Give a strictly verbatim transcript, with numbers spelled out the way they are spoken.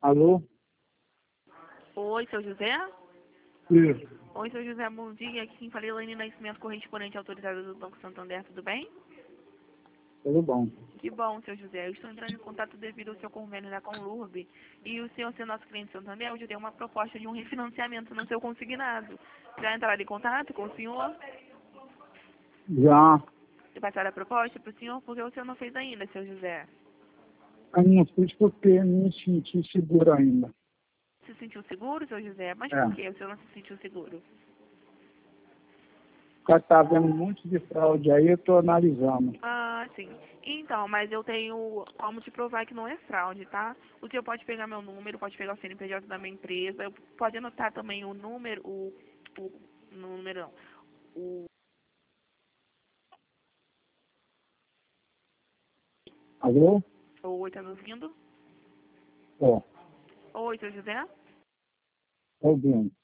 Alô? Oi, seu José? Isso. Oi, seu José, bom dia. Aqui quem fala é Elaine Nascimento, correspondente autorizada do Banco Santander, tudo bem? Tudo bom. Que bom, seu José. Eu estou entrando em contato devido ao seu convênio da Conlurb e o senhor, sendo nosso cliente Santander, eu já dei uma proposta de um refinanciamento no seu consignado. Já entraram em contato com o senhor? Já. E passaram a proposta para o senhor? Porque o senhor não fez ainda, seu José. Eu não fiz porque não me senti seguro ainda. Se sentiu seguro, seu José? Mas É. por que o senhor não se sentiu seguro? Porque tá havendo um monte de fraude aí, eu estou analisando. Ah, sim. Então, mas eu tenho como te provar que não é fraude, tá? O senhor pode pegar meu número, pode pegar o C N P J da minha empresa, eu- pode anotar também o número, o, o número não, o... Alô? Oi, tá me ouvindo? Ó, Oi, seu José? tô ouvindo.